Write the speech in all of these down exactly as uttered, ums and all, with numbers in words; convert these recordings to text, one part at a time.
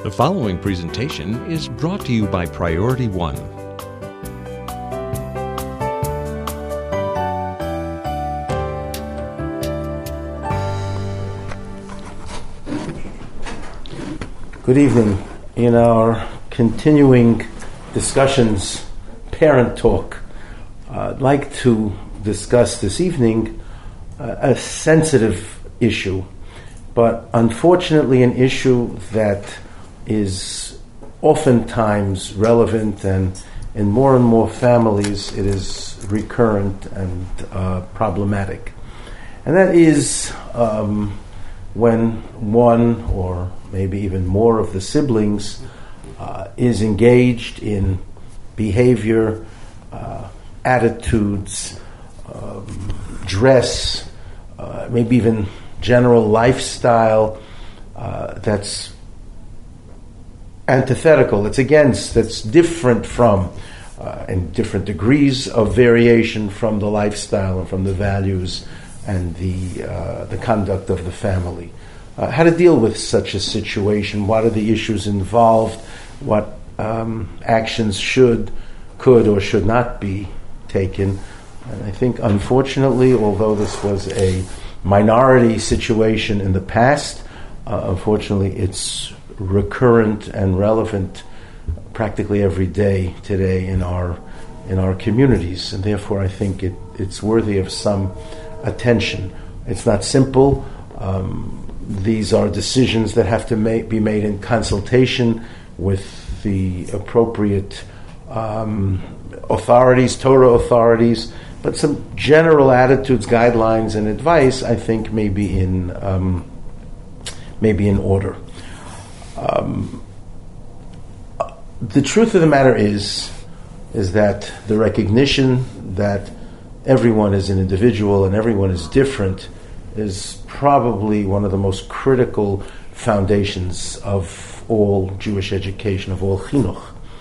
The following presentation is brought to you by Priority One. Good evening. In our continuing discussions, parent talk, uh, I'd like to discuss this evening uh, a sensitive issue, but unfortunately an issue that is oftentimes relevant, and in more and more families it is recurrent and uh, problematic. And that is um, when one or maybe even more of the siblings uh, is engaged in behavior, uh, attitudes, um, dress, uh, maybe even general lifestyle uh, that's antithetical, that's against, that's different from, uh, in different degrees of variation from the lifestyle and from the values and the uh, the conduct of the family. Uh, how to deal with such a situation, what are the issues involved, what um, actions should, could, or should not be taken. And I think, unfortunately, although this was a minority situation in the past, uh, unfortunately it's recurrent and relevant practically every day today in our in our communities, and therefore I think it, it's worthy of some attention. It's not simple. Um, these are decisions that have to ma- be made in consultation with the appropriate um, authorities, Torah authorities, but some general attitudes, guidelines, and advice I think may be in um, may be in order. Um, the truth of the matter is, is that the recognition that everyone is an individual and everyone is different is probably one of the most critical foundations of all Jewish education, of all chinuch.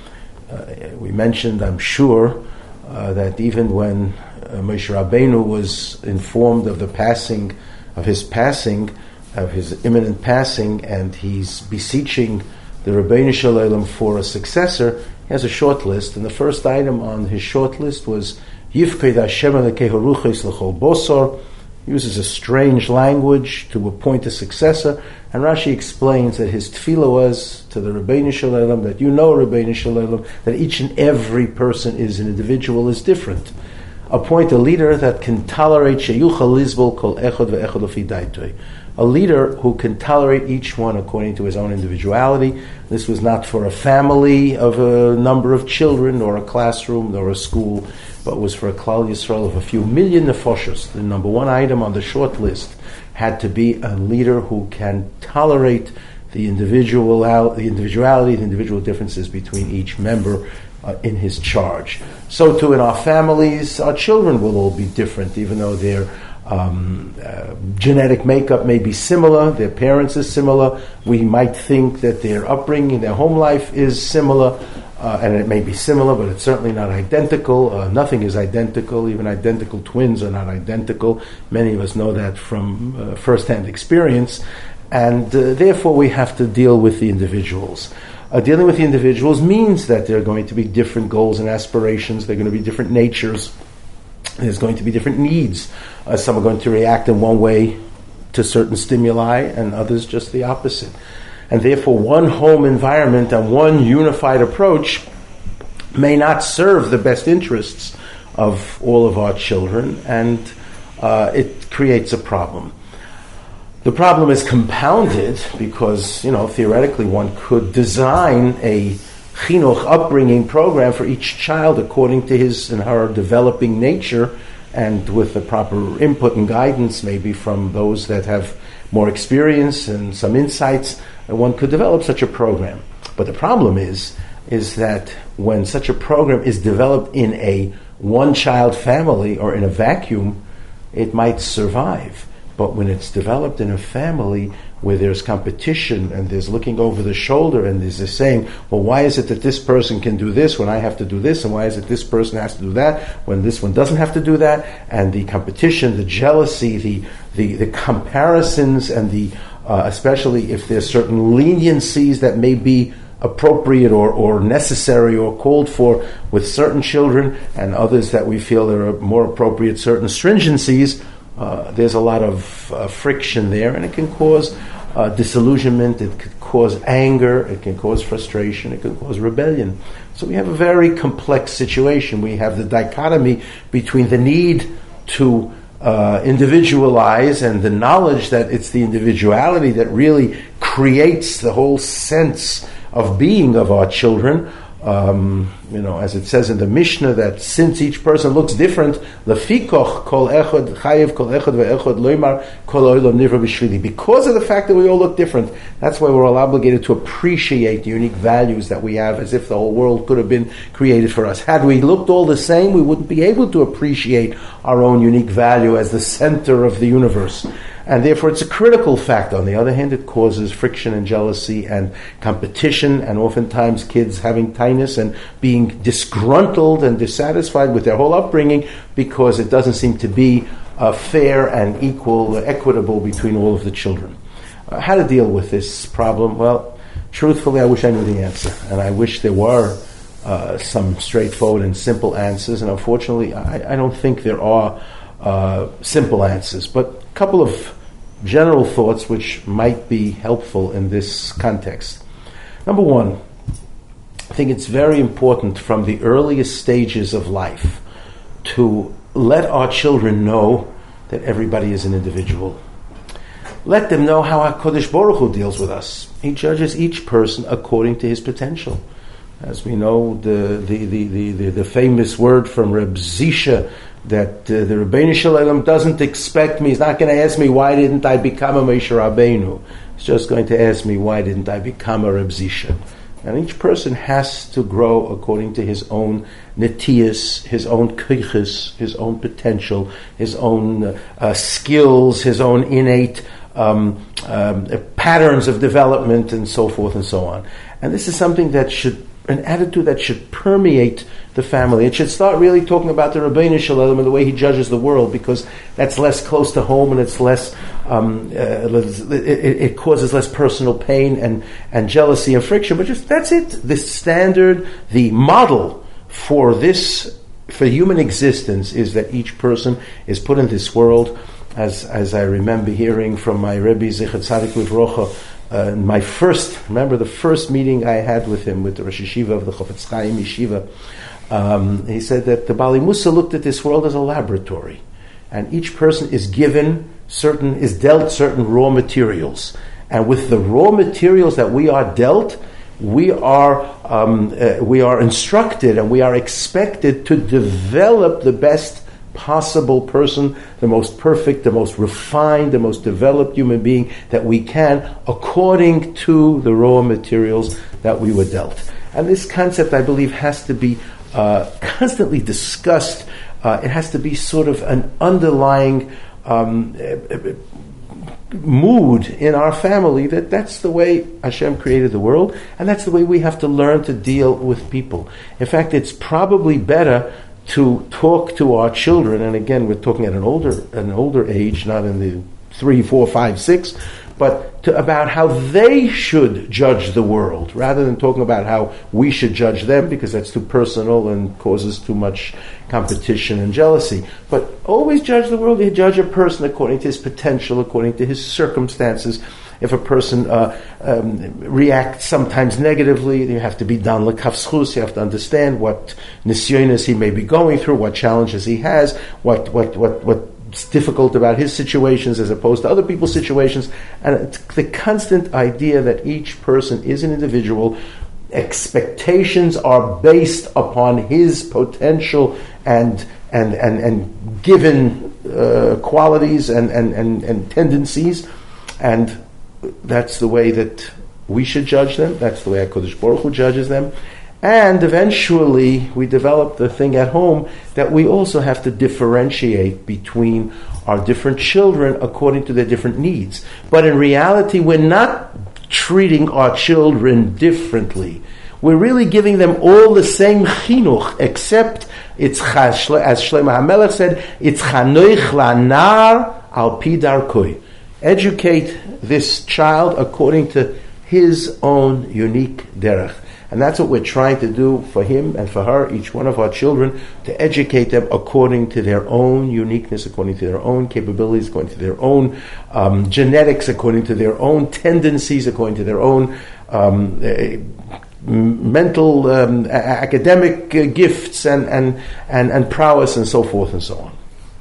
Uh, we mentioned, I'm sure, uh, that even when uh, Moshe Rabbeinu was informed of the passing, of his passing, of his imminent passing, and he's beseeching the Rebbeinu Shalom for a successor, he has a short list, and the first item on his short list was Yifked Hashem Elokeinu Ruchos L'chol Bosor. Uses a strange language to appoint a successor, and Rashi explains that his tefillah was to the Rebbeinu Shalom, that you know, Rebbeinu Shalom, that each and every person is an individual, is different. Appoint a leader that can tolerate sheyuchal lizbol kol echad ve'echad lefi daitoi. A leader who can tolerate each one according to his own individuality. This was not for a family of a number of children, or a classroom, or a school, but was for a Klal Yisrael of a few million nefoshes. The number one item on the short list had to be a leader who can tolerate the individual, the individuality, the individual differences between each member uh, in his charge. So too in our families, our children will all be different, even though their um, uh, genetic makeup may be similar, their parents is similar. We might think that their upbringing, their home life is similar. Uh, and it may be similar, but it's certainly not identical. Uh, nothing is identical. Even identical twins are not identical. Many of us know that from uh, first-hand experience. And uh, therefore, we have to deal with the individuals. Uh, dealing with the individuals means that there are going to be different goals and aspirations. There are going to be different natures. There's going to be different needs. Uh, some are going to react in one way to certain stimuli, and others just the opposite. And therefore, one home environment and one unified approach may not serve the best interests of all of our children, and uh, it creates a problem. The problem is compounded because, you know, theoretically one could design a chinuch upbringing program for each child according to his and her developing nature, and with the proper input and guidance, maybe from those that have more experience and some insights, one could develop such a program. But the problem is, is that when such a program is developed in a one-child family or in a vacuum, it might survive. But when it's developed in a family where there's competition and there's looking over the shoulder and there's this saying, well, why is it that this person can do this when I have to do this, and why is it this person has to do that when this one doesn't have to do that, and the competition, the jealousy, the the, the comparisons, and the uh, especially if there's certain leniencies that may be appropriate or, or necessary or called for with certain children, and others that we feel there are more appropriate certain stringencies. Uh, there's a lot of uh, friction there, and it can cause uh, disillusionment, it could cause anger, it can cause frustration, it can cause rebellion. So we have a very complex situation. We have the dichotomy between the need to uh, individualize and the knowledge that it's the individuality that really creates the whole sense of being of our children. Um, you know, as it says in the Mishnah, that since each person looks different, lefikoch kol echad chayev kol echad ve'echad loymar kol olam nivra b'shvili. Because of the fact that we all look different, that's why we're all obligated to appreciate the unique values that we have, as if the whole world could have been created for us. Had we looked all the same, we wouldn't be able to appreciate our own unique value as the center of the universe. And therefore it's a critical fact. On the other hand, it causes friction and jealousy and competition, and oftentimes kids having tinnitus and being disgruntled and dissatisfied with their whole upbringing because it doesn't seem to be uh, fair and equal, uh, equitable between all of the children. Uh, how to deal with this problem? Well, truthfully, I wish I knew the answer, and I wish there were uh, some straightforward and simple answers, and unfortunately, I, I don't think there are uh, simple answers, but a couple of general thoughts which might be helpful in this context. Number one, I think it's very important from the earliest stages of life to let our children know that everybody is an individual. Let them know how HaKadosh Baruch Hu deals with us. He judges each person according to his potential. As we know, the the the the, the, the famous word from Reb Zisha, that uh, the Rebbeinu Shalom doesn't expect me, he's not going to ask me why didn't I become a Moshe Rabbeinu. He's just going to ask me why didn't I become a Reb Zisha. And each person has to grow according to his own netiyas, his own koiches, his own potential, his own uh, uh, skills, his own innate um, um, uh, patterns of development, and so forth and so on. And this is something that should, an attitude that should permeate the family. It should start really talking about the Rebbeinu Shalom and the way he judges the world, because that's less close to home and it's less, um, uh, it, it causes less personal pain and, and jealousy and friction. But just that's it. The standard, the model for this, for human existence, is that each person is put in this world, as as I remember hearing from my Rebbe Zichat Tzadik Livrocha. Uh, my first, remember the first meeting I had with him, with the Rosh Yeshiva of the Chofetz Chaim Yeshiva, um, he said that the Bali Musa looked at this world as a laboratory, and each person is given certain, is dealt certain raw materials, and with the raw materials that we are dealt, we are um, uh, we are instructed and we are expected to develop the best possible person, the most perfect, the most refined, the most developed human being that we can, according to the raw materials that we were dealt. And this concept, I believe, has to be uh, constantly discussed. Uh, it has to be sort of an underlying um, mood in our family, that that's the way Hashem created the world, and that's the way we have to learn to deal with people. In fact, it's probably better to talk to our children, and again, we're talking at an older an older age, not in the three, four, five, six, but to, about how they should judge the world, rather than talking about how we should judge them, because that's too personal and causes too much competition and jealousy. But always judge the world. You judge a person according to his potential, according to his circumstances. If a person uh, um, reacts sometimes negatively, you have to be dan lekafschus. You have to understand what nisyonos he may be going through, what challenges he has, what what what what's difficult about his situations as opposed to other people's situations, and the constant idea that each person is an individual. Expectations are based upon his potential and and and and given uh, qualities and, and and and tendencies, and that's the way that we should judge them. That's the way HaKadosh Baruch Hu judges them. And eventually we develop the thing at home that we also have to differentiate between our different children according to their different needs. But in reality, we're not treating our children differently. We're really giving them all the same chinuch, except it's, as Shlomo HaMelech said, it's chanoich lanar al pi darkoi. educate this child according to his own unique derech. And that's what we're trying to do for him and for her, each one of our children, to educate them according to their own uniqueness, according to their own capabilities, according to their own um, genetics, according to their own tendencies, according to their own um, uh, mental, um, a- academic uh, gifts and, and, and, and prowess and so forth and so on.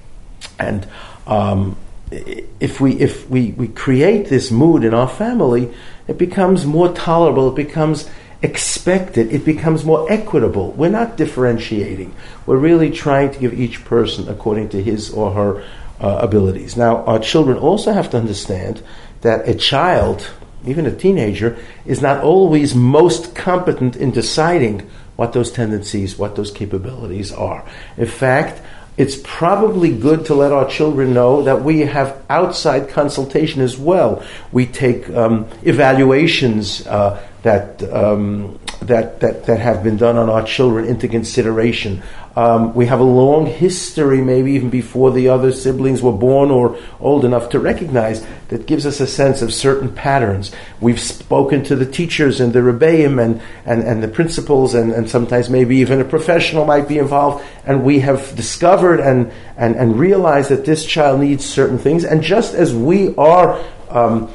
And um, if we if we, we create this mood in our family, it becomes more tolerable, it becomes expected, it becomes more equitable. We're not differentiating. We're really trying to give each person according to his or her uh, abilities. Now, our children also have to understand that a child, even a teenager, is not always most competent in deciding what those tendencies, what those capabilities are. In fact, it's probably good to let our children know that we have outside consultation as well. We take um, evaluations uh, that, um, that that that have been done on our children into consideration. Um, we have a long history, maybe even before the other siblings were born or old enough to recognize, that gives us a sense of certain patterns. We've spoken to the teachers and the rebbeim and, and, and the principals, and, and sometimes maybe even a professional might be involved, and we have discovered and, and, and realized that this child needs certain things. And just as we are um,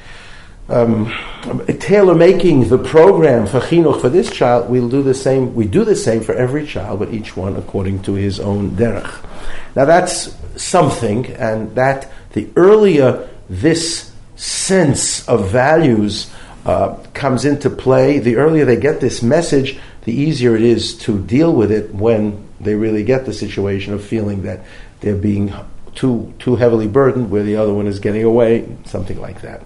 Um, tailor-making the program for chinuch for this child, we'll do the same. We do the same for every child, but each one according to his own derech. Now that's something, and that the earlier this sense of values uh, comes into play, the earlier they get this message, the easier it is to deal with it when they really get the situation of feeling that they're being too too heavily burdened, where the other one is getting away, something like that.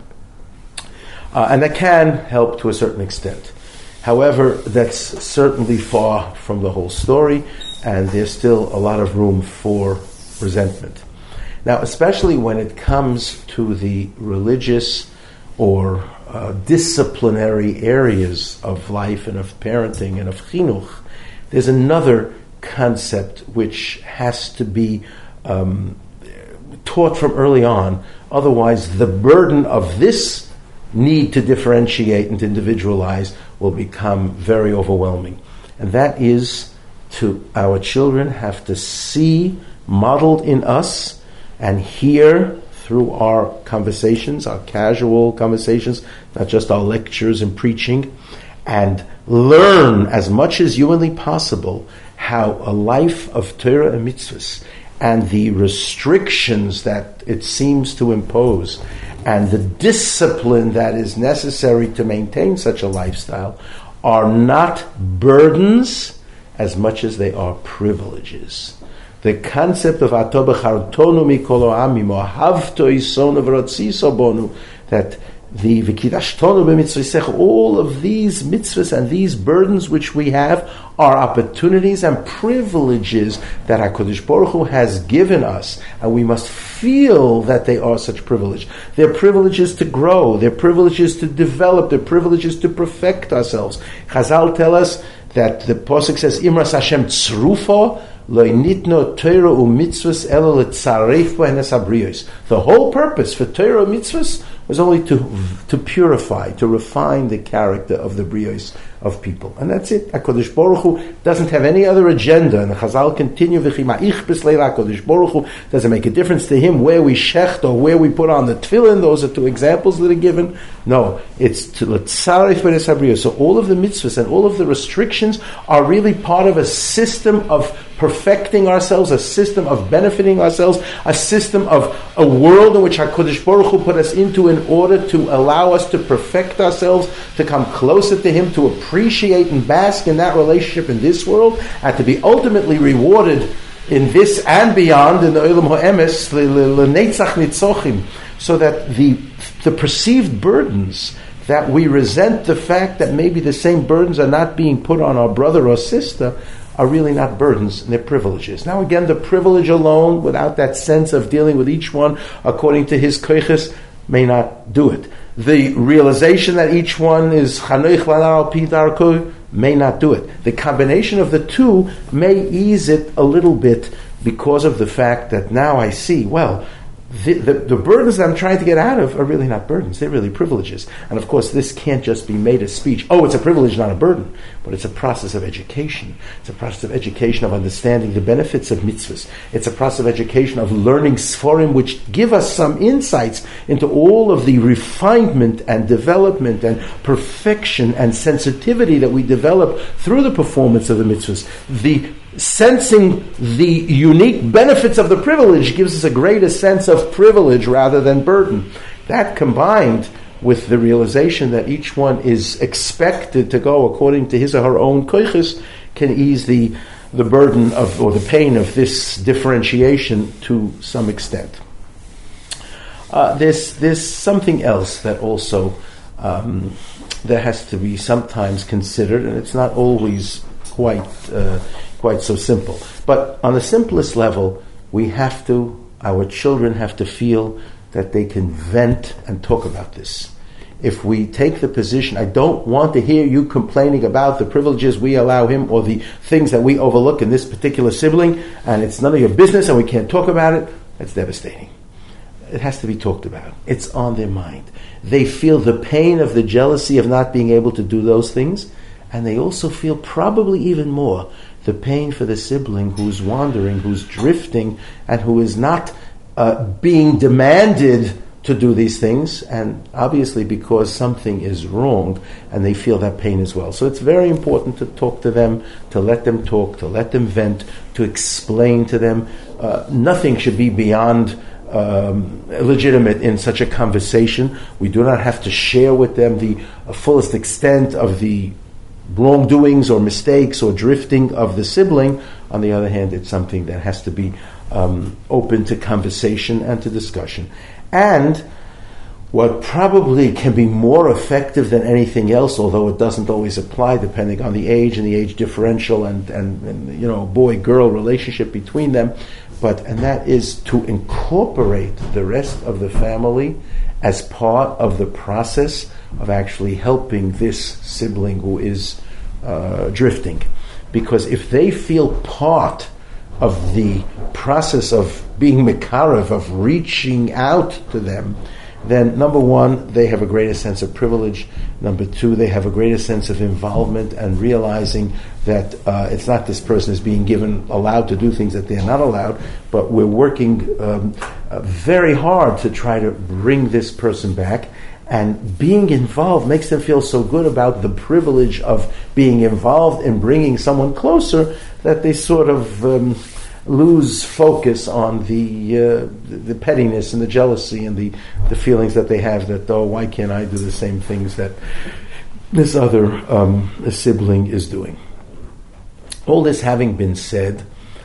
Uh, and that can help to a certain extent. However, that's certainly far from the whole story, and there's still a lot of room for resentment. Now, especially when it comes to the religious or uh, disciplinary areas of life and of parenting and of chinuch, there's another concept which has to be um, taught from early on. Otherwise, the burden of this need to differentiate and to individualize will become very overwhelming. And that is, to our children have to see modeled in us and hear through our conversations, our casual conversations, not just our lectures and preaching, and learn as much as humanly possible how a life of Torah and mitzvahs and the restrictions that it seems to impose and the discipline that is necessary to maintain such a lifestyle are not burdens as much as they are privileges. The concept of Ato b'chartonu mikol ha'amim, or Havto isonu v'rotziso bonu, that the v'kidashtonu b'mitzvosech, all of these mitzvahs and these burdens which we have are opportunities and privileges that HaKadosh Baruch Hu has given us, and we must feel that they are such privilege. They're privileges to grow, they're privileges to develop, they're privileges to perfect ourselves. Chazal tell us that the Pasuk says, Imras Hashem tzrufa, lo nitno Torah u'mitzvahs elo letzaref b'henes habriyos. The whole purpose for Torah mitzvahs was only to to purify, to refine the character of the briyos of people. And that's it. HaKadosh Baruch Hu doesn't have any other agenda. And the Chazal continue, V'chi ma'ich b'sleil HaKadosh Baruch Hu, doesn't make a difference to him where we shecht or where we put on the tefillin. Those are two examples that are given. No, it's to letzaref b'henes habriyos. So all of the mitzvahs and all of the restrictions are really part of a system of perfecting ourselves, a system of benefiting ourselves, a system of a world in which HaKadosh Baruch Hu put us into in order to allow us to perfect ourselves, to come closer to Him, to appreciate and bask in that relationship in this world, and to be ultimately rewarded in this and beyond, in the Olam HaEmes, l'neitzach nitzochim, so that the, the perceived burdens that we resent the fact that maybe the same burdens are not being put on our brother or sister are really not burdens, and they're privileges. Now again, the privilege alone, without that sense of dealing with each one according to his koiches, may not do it. The realization that each one is chanoich lana al pi darko may not do it. The combination of the two may ease it a little bit, because of the fact that now I see, well, The, the, the burdens that I'm trying to get out of are really not burdens. They're really privileges. And of course, this can't just be made as speech. Oh, it's a privilege, not a burden. But it's a process of education. It's a process of education of understanding the benefits of mitzvahs. It's a process of education of learning sforim, which give us some insights into all of the refinement and development and perfection and sensitivity that we develop through the performance of the mitzvahs. The sensing the unique benefits of the privilege gives us a greater sense of privilege rather than burden. That combined with the realization that each one is expected to go according to his or her own koiches can ease the, the burden of, or the pain of this differentiation to some extent. Uh, there's, there's something else that also um, that has to be sometimes considered, and it's not always quite uh, quite so simple. But on the simplest level, we have to, our children have to feel that they can vent and talk about this. If we take the position, I don't want to hear you complaining about the privileges we allow him or the things that we overlook in this particular sibling, and it's none of your business and we can't talk about it, that's devastating. It has to be talked about. It's on their mind. They feel the pain of the jealousy of not being able to do those things, and they also feel probably even more the pain for the sibling who's wandering, who's drifting, and who is not uh, being demanded to do these things, and obviously because something is wrong, and they feel that pain as well. So it's very important to talk to them, to let them talk, to let them vent, to explain to them. Uh, nothing should be beyond um, legitimate in such a conversation. We do not have to share with them the uh, fullest extent of the wrongdoings or mistakes or drifting of the sibling. On the other hand, it's something that has to be um, open to conversation and to discussion. And what probably can be more effective than anything else, although it doesn't always apply depending on the age and the age differential and, and, and you know, boy-girl relationship between them, but and that is to incorporate the rest of the family as part of the process of actually helping this sibling who is uh, drifting. Because if they feel part of the process of being mekarev, of reaching out to them, then number one, they have a greater sense of privilege. Number two, they have a greater sense of involvement and realizing that uh, it's not this person is being given, allowed to do things that they're not allowed, but we're working um, uh, very hard to try to bring this person back. And being involved makes them feel so good about the privilege of being involved in bringing someone closer that they sort of um, lose focus on the, uh, the the pettiness and the jealousy and the, the feelings that they have that, oh, why can't I do the same things that this other um, sibling is doing? All this having been said,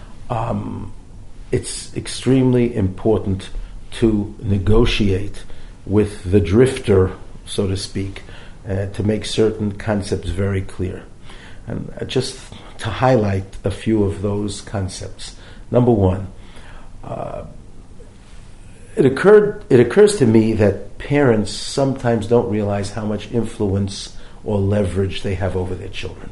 um, it's extremely important to negotiate with the drifter, so to speak, uh, to make certain concepts very clear. And uh, just to highlight a few of those concepts. Number one, uh, it occurred. It occurs to me that parents sometimes don't realize how much influence or leverage they have over their children.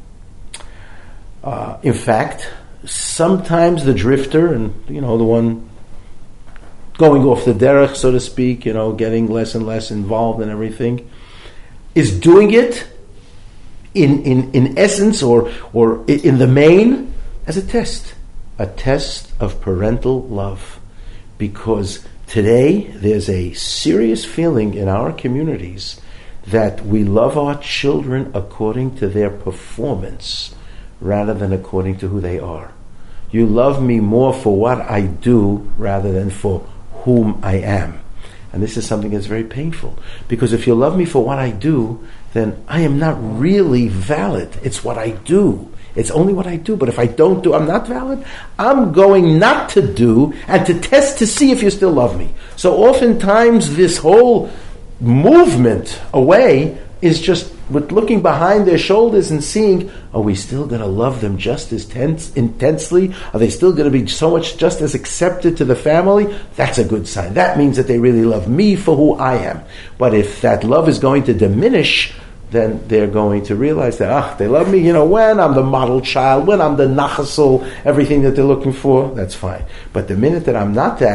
Uh, in fact, sometimes the drifter, and you know, the one going off the derech, so to speak, you know, getting less and less involved in everything, is doing it in in, in essence or or in the main as a test. A test of parental love. Because today there's a serious feeling in our communities that we love our children according to their performance rather than according to who they are. You love me more for what I do rather than for whom I am. And this is something that's very painful. Because if you love me for what I do, then I am not really valid. It's what I do. It's only what I do. But if I don't do, I'm not valid. I'm going not to do and to test to see if you still love me. So oftentimes this whole movement away is just with looking behind their shoulders and seeing, are we still going to love them just as tense, intensely? Are they still going to be so much just as accepted to the family? That's a good sign. That means that they really love me for who I am. But if that love is going to diminish, then they're going to realize that, ah, they love me, you know, when I'm the model child, when I'm the nachasol, everything that they're looking for, that's fine. But the minute that I'm not that,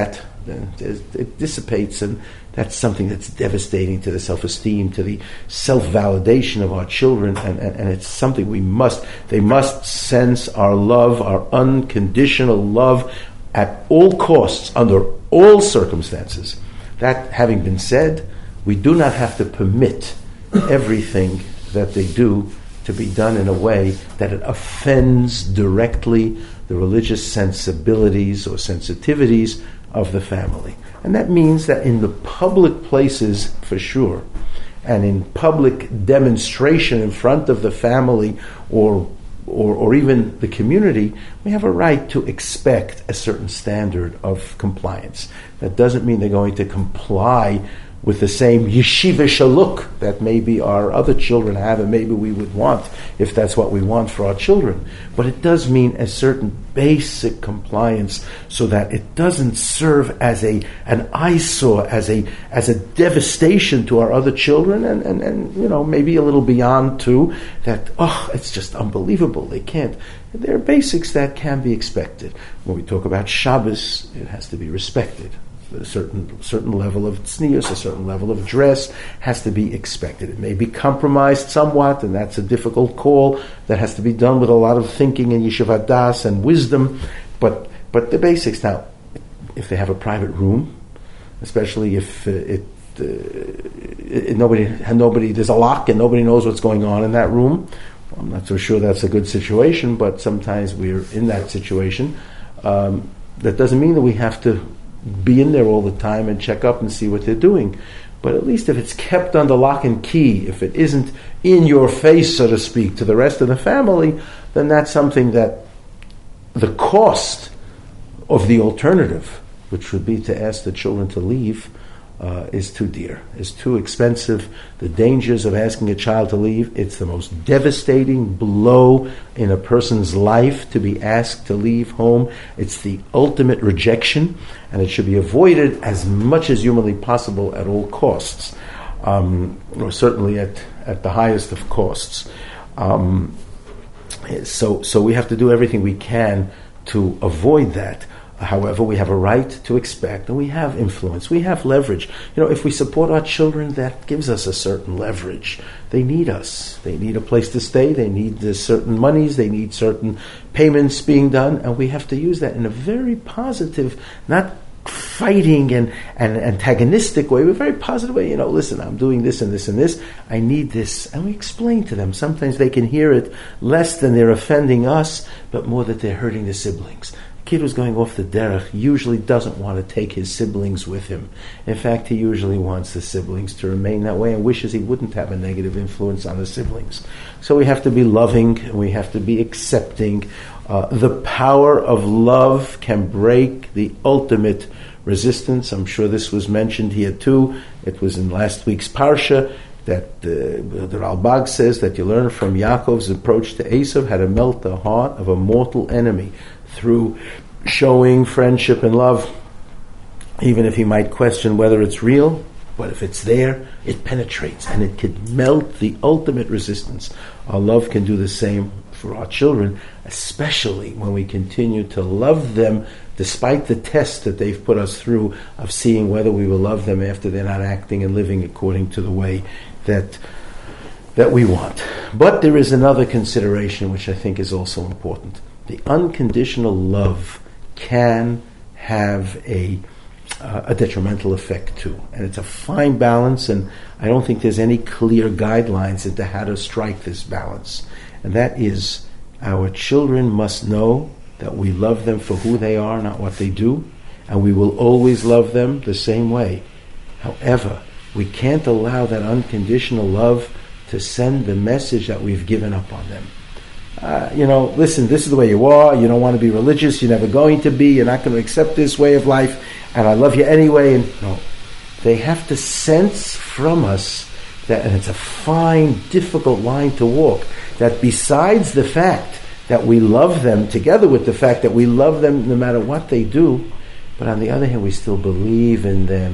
It dissipates, and that's something that's devastating to the self-esteem, to the self-validation of our children, and, and, and it's something we must, they must sense our love, our unconditional love at all costs, under all circumstances. That having been said, we do not have to permit everything that they do to be done in a way that it offends directly the religious sensibilities or sensitivities of the family. And that means that in the public places, for sure, and in public demonstration in front of the family or, or, or even the community, we have a right to expect a certain standard of compliance. That doesn't mean they're going to comply with the same yeshivish look that maybe our other children have and maybe we would want if that's what we want for our children. But it does mean a certain basic compliance so that it doesn't serve as a an eyesore, as a as a devastation to our other children, and, and, and you know, maybe a little beyond too, that, oh, it's just unbelievable. They can't. There are basics that can be expected. When we talk about Shabbos, it has to be respected. A certain certain level of tznius, a certain level of dress has to be expected. It may be compromised somewhat, and that's a difficult call that has to be done with a lot of thinking and yeshivat das and wisdom. But but the basics. Now, if they have a private room, especially if uh, it, uh, it nobody nobody there's a lock and nobody knows what's going on in that room, I'm not so sure that's a good situation. But sometimes we're in that situation. Um, that doesn't mean that we have to be in there all the time and check up and see what they're doing. But at least if it's kept under lock and key, if it isn't in your face, so to speak, to the rest of the family, then that's something that the cost of the alternative, which would be to ask the children to leave, uh, is too dear, is too expensive. The dangers of asking a child to leave, it's the most devastating blow in a person's life to be asked to leave home. It's the ultimate rejection, and it should be avoided as much as humanly possible at all costs, um, or certainly at, at the highest of costs. Um, so, so we have to do everything we can to avoid that. However, we have a right to expect, and we have influence, we have leverage. You know, if we support our children, that gives us a certain leverage. They need us. They need a place to stay. They need uh, certain monies. They need certain payments being done, and we have to use that in a very positive, not fighting and, and antagonistic way, but a very positive way. You know, listen, I'm doing this and this and this. I need this. And we explain to them. Sometimes they can hear it less than they're offending us, but more that they're hurting the siblings. Kid who's going off the derech usually doesn't want to take his siblings with him. In fact, he usually wants the siblings to remain that way and wishes he wouldn't have a negative influence on the siblings. So we have to be loving, and we have to be accepting. Uh, the power of love can break the ultimate resistance. I'm sure this was mentioned here too. It was in last week's Parsha that uh, the Ralbag says that you learn from Yaakov's approach to Esav how to melt the heart of a mortal enemy through showing friendship and love, even if he might question whether it's real. But if it's there, it penetrates and it can melt the ultimate resistance. Our love can do the same for our children, especially when we continue to love them despite the test that they've put us through of seeing whether we will love them after they're not acting and living according to the way that that we want. But there is another consideration which I think is also important. The unconditional love can have a uh, a detrimental effect too, and it's a fine balance. And I don't think there's any clear guidelines into how to strike this balance. And that is, our children must know that we love them for who they are, not what they do, and we will always love them the same way. However, we can't allow that unconditional love to send the message that we've given up on them. Uh, you know, listen, this is the way you are, you don't want to be religious, you're never going to be, you're not going to accept this way of life, and I love you anyway. And no, they have to sense from us that, and it's a fine, difficult line to walk, that besides the fact that we love them, together with the fact that we love them no matter what they do, but on the other hand, we still believe in them,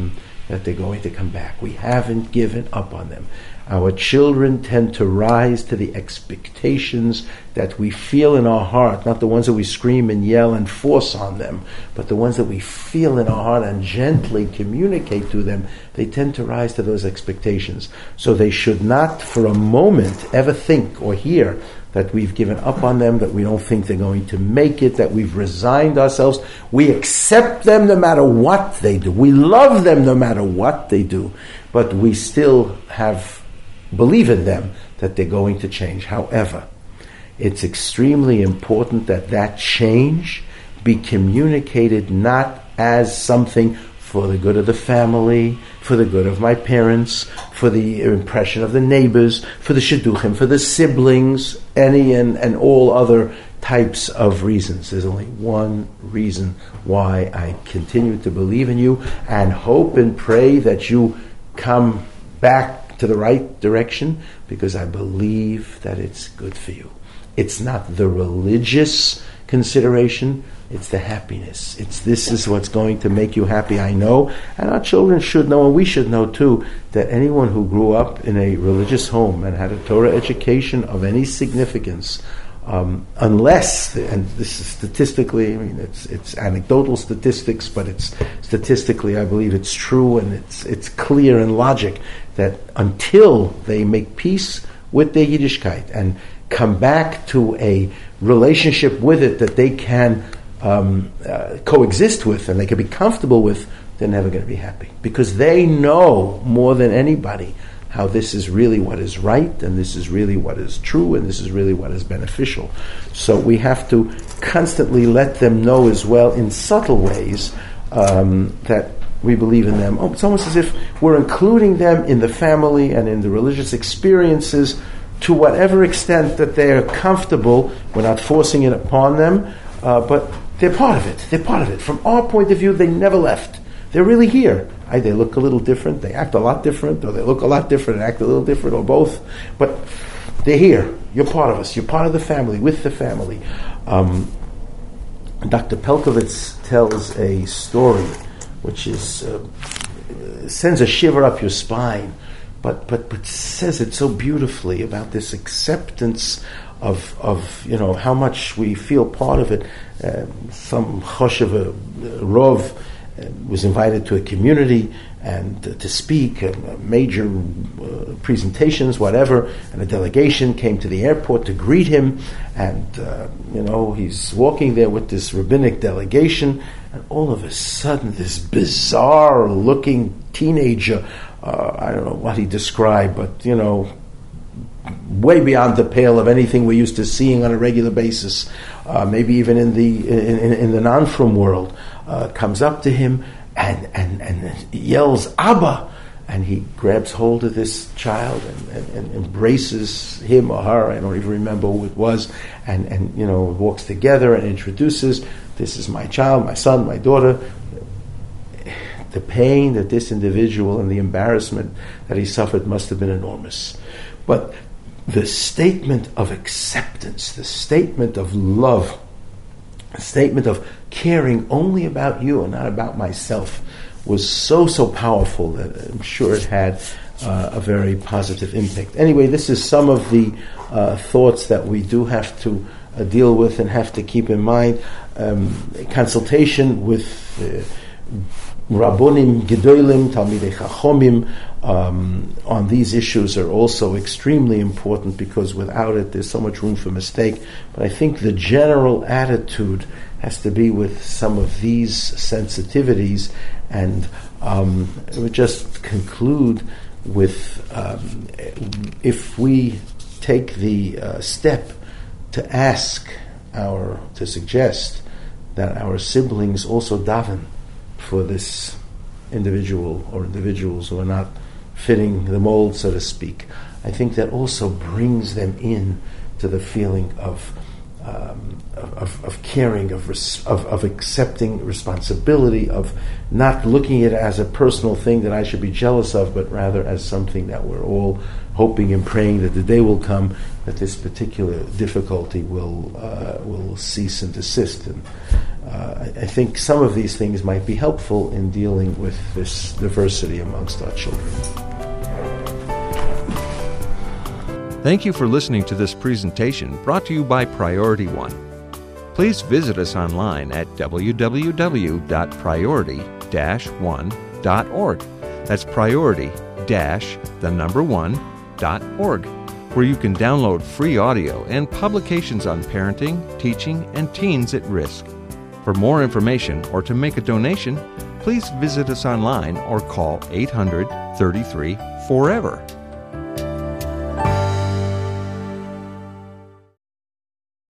that they're going to come back. We haven't given up on them. Our children tend to rise to the expectations that we feel in our heart, not the ones that we scream and yell and force on them, but the ones that we feel in our heart and gently communicate to them. They tend to rise to those expectations. So they should not for a moment ever think or hear that we've given up on them, that we don't think they're going to make it, that we've resigned ourselves. We accept them no matter what they do. We love them no matter what they do. But we still have believe in them that they're going to change. However, it's extremely important that that change be communicated not as something for the good of the family, for the good of my parents, for the impression of the neighbors, for the shidduchim, for the siblings, any and, and all other types of reasons. There's only one reason why I continue to believe in you and hope and pray that you come back to the right direction, because I believe that it's good for you. It's not the religious consideration, it's the happiness. It's this is what's going to make you happy, I know, and our children should know, and we should know too, that anyone who grew up in a religious home and had a Torah education of any significance, Um, unless, and this is statistically, I mean, it's it's anecdotal statistics, but it's statistically, I believe it's true, and it's it's clear in logic that until they make peace with their Yiddishkeit and come back to a relationship with it that they can um, uh, coexist with and they can be comfortable with, they're never going to be happy, because they know more than anybody how this is really what is right, and this is really what is true, and this is really what is beneficial. So we have to constantly let them know as well in subtle ways um, that we believe in them. Oh, it's almost as if we're including them in the family and in the religious experiences to whatever extent that they're comfortable. We're not forcing it upon them, uh, but they're part of it. They're part of it. From our point of view, they never left. They're really here. I, they look a little different, they act a lot different, or they look a lot different and act a little different, or both. But they're here. You're part of us. You're part of the family, with the family. Um, Doctor Pelcovitz tells a story which is uh, sends a shiver up your spine, but but but says it so beautifully about this acceptance of of you know how much we feel part of it. Uh, some choshev uh, rov uh, was invited to a community and uh, to speak, uh, major uh, presentations, whatever, and a delegation came to the airport to greet him, and uh, you know he's walking there with this rabbinic delegation, and all of a sudden this bizarre-looking teenager, uh, I don't know what he described, but you know, way beyond the pale of anything we're used to seeing on a regular basis, uh, maybe even in the in, in, in the non-frum world, uh, comes up to him and, and, and yells, "Abba!" And he grabs hold of this child and, and, and embraces him or her, I don't even remember who it was, and, and you know walks together and introduces, "This is my child, my son, my daughter." The pain that this individual and the embarrassment that he suffered must have been enormous. But the statement of acceptance, the statement of love, the statement of caring only about you and not about myself was so, so powerful that I'm sure it had uh, a very positive impact. Anyway, this is some of the uh, thoughts that we do have to uh, deal with and have to keep in mind. Um, consultation with uh, Rabbonim Gedolim, Talmidei Chachomim, um, on these issues are also extremely important, because without it there's so much room for mistake. But I think the general attitude has to be with some of these sensitivities, and um, I would just conclude with um, if we take the uh, step to ask our, to suggest that our siblings also daven for this individual or individuals who are not fitting the mold, so to speak, I think that also brings them in to the feeling of um, of, of caring, of, res- of of accepting responsibility, of not looking at it as a personal thing that I should be jealous of, but rather as something that we're all hoping and praying that the day will come that this particular difficulty will uh, will cease and desist. And uh, I, I think some of these things might be helpful in dealing with this diversity amongst our children. Thank you for listening to this presentation brought to you by Priority One. Please visit us online at w w w dot priority dash one dot org. That's priority dash the number one dot org, where you can download free audio and publications on parenting, teaching, and teens at risk. For more information or to make a donation, please visit us online or call eight hundred, thirty-three, forever.